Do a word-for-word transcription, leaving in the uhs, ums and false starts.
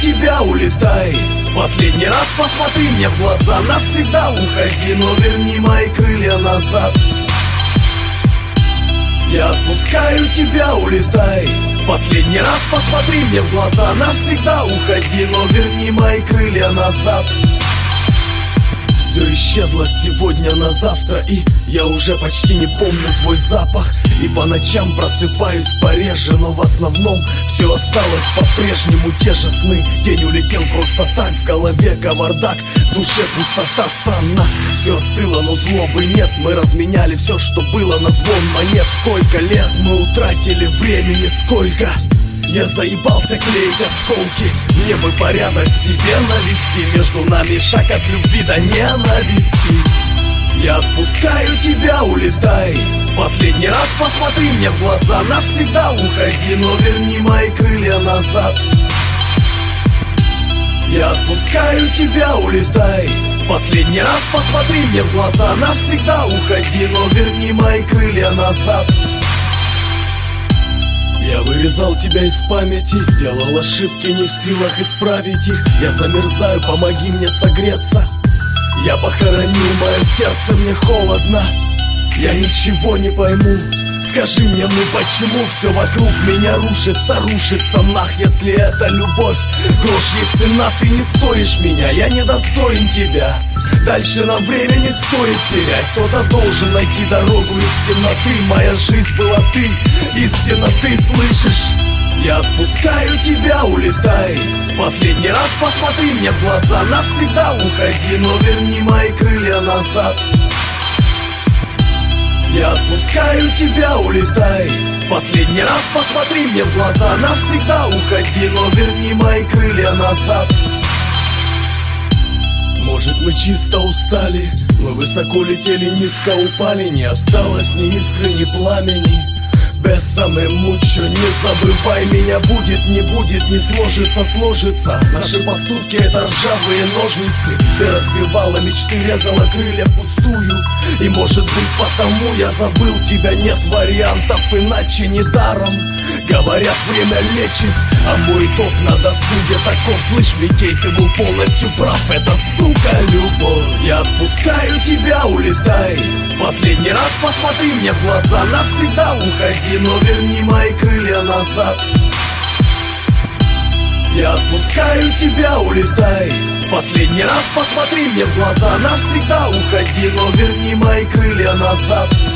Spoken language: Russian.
тебя, улетай. Последний раз посмотри мне в глаза, навсегда уходи, но верни мои крылья назад. Я отпускаю тебя, улетай. Последний раз посмотри мне в глаза, навсегда уходи, но верни мои крылья назад. Все исчезло с сегодня на завтра, и я уже почти не помню твой запах. И по ночам просыпаюсь пореже, но в основном все осталось по-прежнему, те же сны. День улетел просто так, в голове кавардак, в душе пустота странна. Все остыло, но злобы нет, мы разменяли все, что было на звон монет. Сколько лет мы утратили времени, сколько. Я заебался клеить осколки. Мне бы порядок в себе навести, между нами шаг от любви до ненависти. Я отпускаю тебя, улетай. Последний раз посмотри мне в глаза, навсегда уходи, но верни мои крылья назад. Я отпускаю тебя, улетай. Последний раз посмотри мне в глаза, навсегда уходи, но верни мои крылья назад. Я вырезал тебя из памяти, делал ошибки, не в силах исправить их. Я замерзаю, помоги мне согреться. Я похоронил мое сердце, мне холодно. Я ничего не пойму. Скажи мне, ну почему все вокруг меня рушится, рушится нах, если это любовь. Грош ей цена, ты не стоишь меня, я недостоин тебя. Дальше нам время не стоит терять. Кто-то должен найти дорогу из темноты. Моя жизнь была ты, истинно ты, слышишь? Я отпускаю тебя, улетай. Последний раз посмотри мне в глаза, навсегда уходи, но верни мои крылья назад. Я отпускаю тебя, улетай. Последний раз посмотри мне в глаза, навсегда уходи, но верни мои крылья назад. Может, мы чисто устали, мы высоко летели, низко упали. Не осталось ни искры, ни пламени. Бессаме мучо, не забывай меня. Будет, не будет, не сложится, сложится. Наши поступки — это ржавые ножницы. Ты разбивала мечты, резала крылья впустую. И может быть потому я забыл тебя. Нет вариантов, иначе не даром. Говорят, время лечит, а мой итог на досуге таков. Слышь, Микей, ты был полностью прав. Это, сука, любовь. Я отпускаю тебя, улетай. Последний раз посмотри мне в глаза, навсегда уходи, но верни мои крылья назад. Я отпускаю тебя, улетай. Последний раз посмотри мне в глаза, навсегда уходи, но верни мои крылья назад.